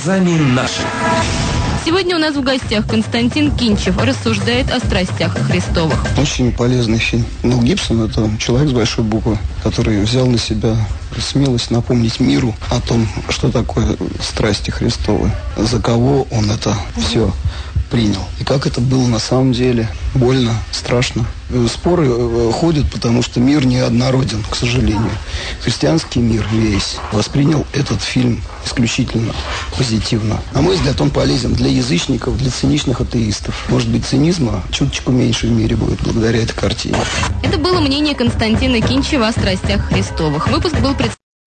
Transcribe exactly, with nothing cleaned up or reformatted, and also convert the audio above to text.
Глазами наши. Сегодня у нас в гостях Константин Кинчев рассуждает о страстях Христовых. Очень полезный фильм. Мел Гибсон – это человек с большой буквы, который взял на себя смелость напомнить миру о том, что такое страсти Христовы, за кого он это все принял. И как это было на самом деле. Больно, страшно. Споры ходят, потому что мир неоднороден, к сожалению. Христианский мир весь воспринял этот фильм исключительно позитивно. На мой взгляд, он полезен для язычников, для циничных атеистов. Может быть, цинизма чуточку меньше в мире будет благодаря этой картине. Это было мнение Константина Кинчева о страстях Христовых. Выпуск был